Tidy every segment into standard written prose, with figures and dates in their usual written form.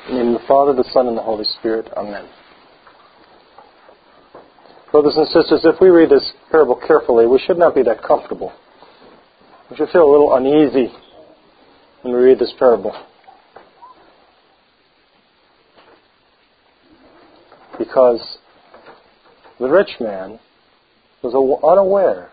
In the name of the Father, the Son, and the Holy Spirit. Amen. Brothers and sisters, if we read this parable carefully, we should not be that comfortable. We should feel a little uneasy when we read this parable. Because the rich man was unaware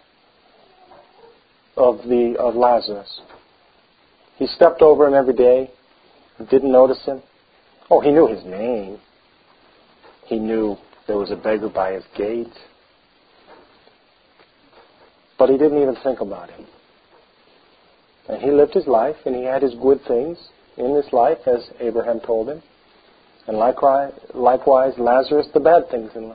of Lazarus. He stepped over him every day, didn't notice him. Oh, he knew his name. He knew there was a beggar by his gate. But he didn't even think about him. And he lived his life, and he had his good things in this life, as Abraham told him. And likewise, Lazarus, the bad things in life.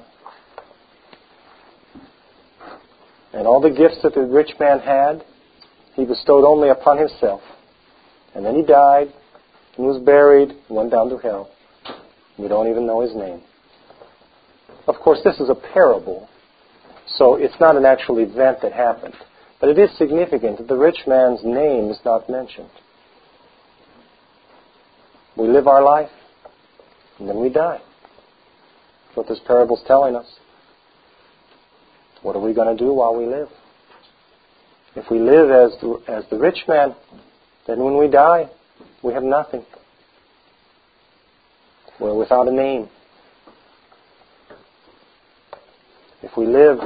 And all the gifts that the rich man had, he bestowed only upon himself. And then he died, and was buried, and went down to hell. We don't even know his name. Of course, this is a parable, so it's not an actual event that happened. But it is significant that the rich man's name is not mentioned. We live our life, and then we die. That's what this parable is telling us. What are we going to do while we live? If we live as the rich man, then when we die, we have nothing. We're without a name. If we live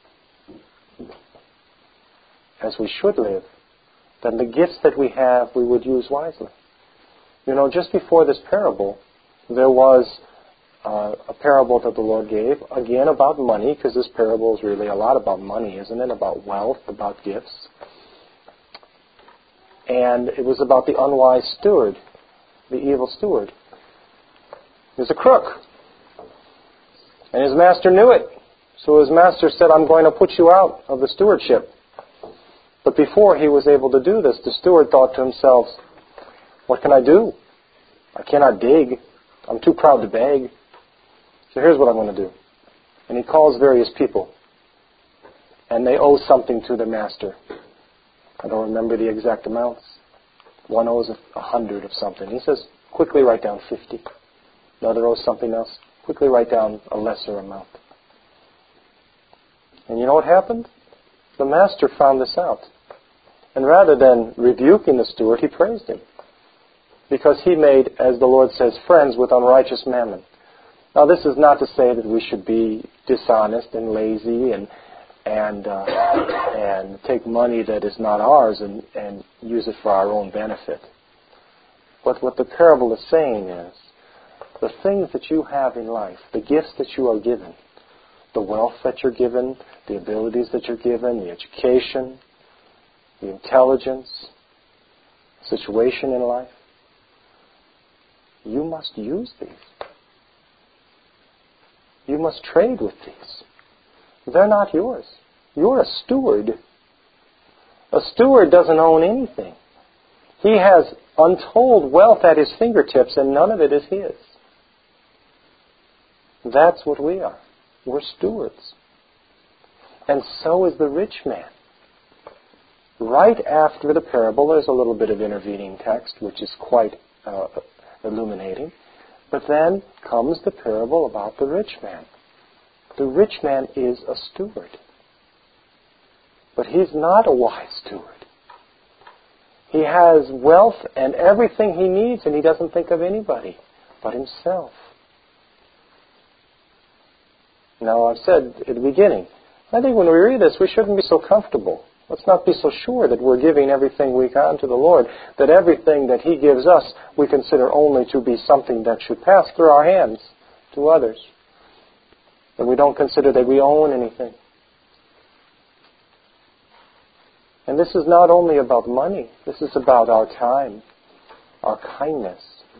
as we should live, then the gifts that we have, we would use wisely. You know, just before this parable, there was a parable that the Lord gave, again about money, because this parable is really a lot about money, isn't it? About wealth, about gifts. And it was about the unwise steward, the evil steward. He was a crook. And his master knew it. So his master said, I'm going to put you out of the stewardship. But before he was able to do this, the steward thought to himself, what can I do? I cannot dig. I'm too proud to beg. So here's what I'm going to do. And he calls various people. And they owe something to the master. I don't remember the exact amounts. One owes 100 of something. He says, quickly write down 50. Another owes something else. Quickly write down a lesser amount. And you know what happened? The master found this out. And rather than rebuking the steward, he praised him. Because he made, as the Lord says, friends with unrighteous mammon. Now this is not to say that we should be dishonest and lazy and take money that is not ours and use it for our own benefit. But what the parable is saying is, the things that you have in life, the gifts that you are given, the wealth that you're given, the abilities that you're given, the education, the intelligence, situation in life, you must use these. You must trade with these. They're not yours. You're a steward. A steward doesn't own anything. He has untold wealth at his fingertips, and none of it is his. That's what we are. We're stewards. And so is the rich man. Right after the parable, there's a little bit of intervening text, which is quite illuminating. But then comes the parable about the rich man. The rich man is a steward. But he's not a wise steward. He has wealth and everything he needs, and he doesn't think of anybody but himself. Now, I've said at the beginning, I think when we read this, we shouldn't be so comfortable. Let's not be so sure that we're giving everything we can to the Lord, that everything that He gives us we consider only to be something that should pass through our hands to others. That we don't consider that we own anything. And this is not only about money. This is about our time, our kindness.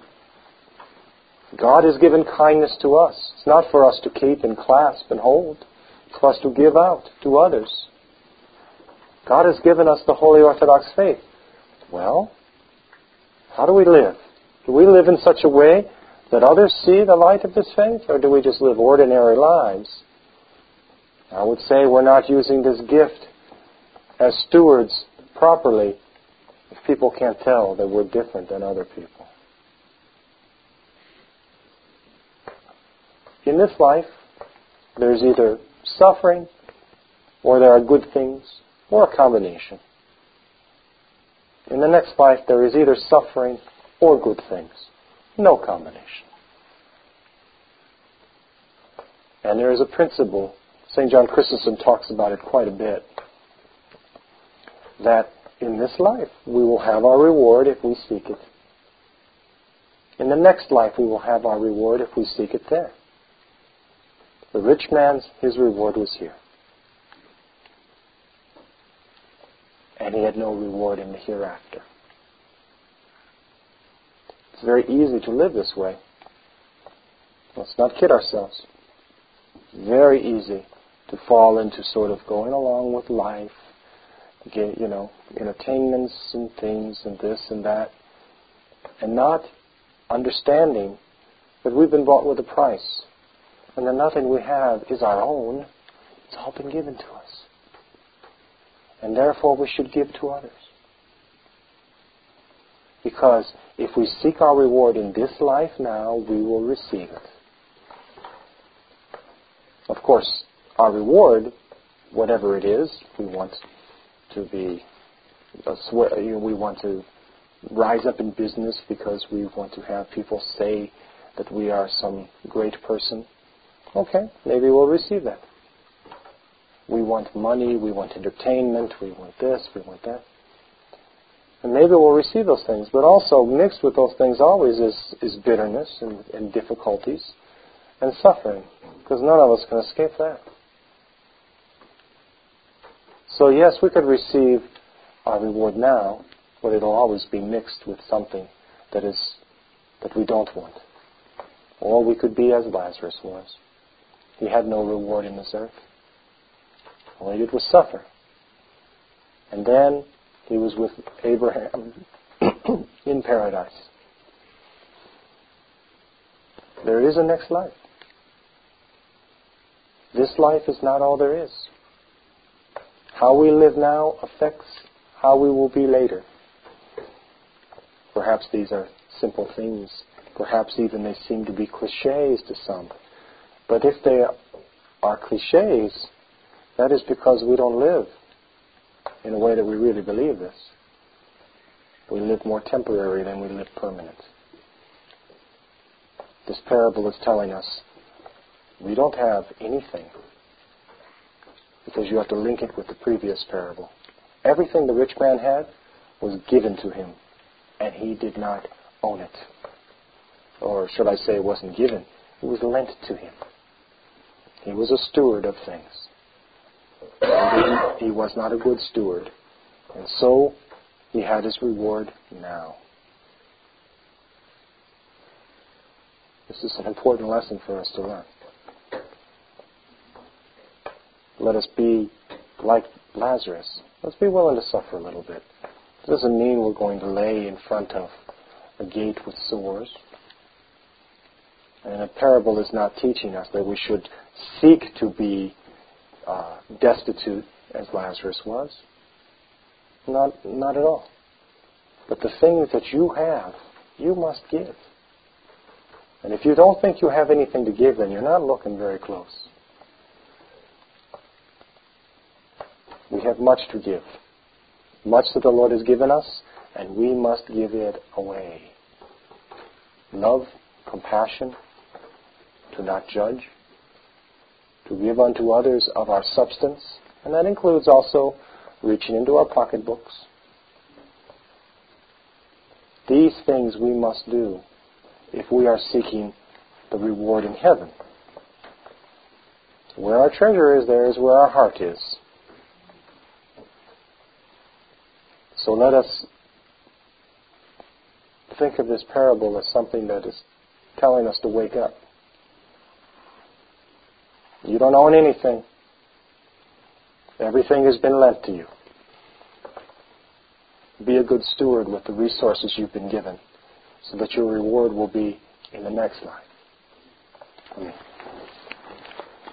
God has given kindness to us. It's not for us to keep and clasp and hold. It's for us to give out to others. God has given us the Holy Orthodox faith. Well, how do we live? Do we live in such a way that others see the light of this faith, or do we just live ordinary lives? I would say we're not using this gift as stewards properly if people can't tell that we're different than other people. in this life, there's either suffering, or there are good things, or a combination. In the next life, there is either suffering or good things. No combination. And there is a principle, St. John Chrysostom talks about it quite a bit, that in this life we will have our reward if we seek it. In the next life we will have our reward if we seek it there. The rich man's, his reward was here. And he had no reward in the hereafter. It's very easy to live this way. Let's not kid ourselves. Very easy to fall into sort of going along with life, get, entertainments and things and this and that, and not understanding that we've been bought with a price, and that nothing we have is our own. It's all been given to us. And therefore we should give to others. Because if we seek our reward in this life now, we will receive it. Of course, our reward, whatever it is, we want to be, we want to rise up in business because we want to have people say that we are some great person. Okay, maybe we'll receive that. We want money, we want entertainment, we want this, we want that. And maybe we'll receive those things. But also mixed with those things always is bitterness and difficulties and suffering. Because none of us can escape that. So yes, we could receive our reward now, but it'll always be mixed with something that we don't want. Or we could be as Lazarus was. He had no reward in this earth. All he did was suffer. And then he was with Abraham in paradise. There is a next life. This life is not all there is. How we live now affects how we will be later. Perhaps these are simple things. Perhaps even they seem to be cliches to some. But if they are cliches, that is because we don't live in a way that we really believe this. We live more temporary than we live permanent. This parable is telling us we don't have anything, because you have to link it with the previous parable. Everything the rich man had was given to him, and he did not own it. Or should I say it wasn't given, it was lent to him. He was a steward of things. He was not a good steward. And so he had his reward now. This is an important lesson for us to learn. Let us be like Lazarus. Let's be willing to suffer a little bit. It doesn't mean we're going to lay in front of a gate with swords. And a parable is not teaching us that we should seek to be destitute as Lazarus was. Not at all. But the things that you have, you must give. And if you don't think you have anything to give, then you're not looking very close. We have much to give. Much that the Lord has given us, and we must give it away. Love, compassion, to not judge, to give unto others of our substance, and that includes also reaching into our pocketbooks. These things we must do if we are seeking the reward in heaven. Where our treasure is, there is where our heart is. So let us think of this parable as something that is telling us to wake up. You don't own anything. Everything has been lent to you. Be a good steward with the resources you've been given so that your reward will be in the next life. Amen.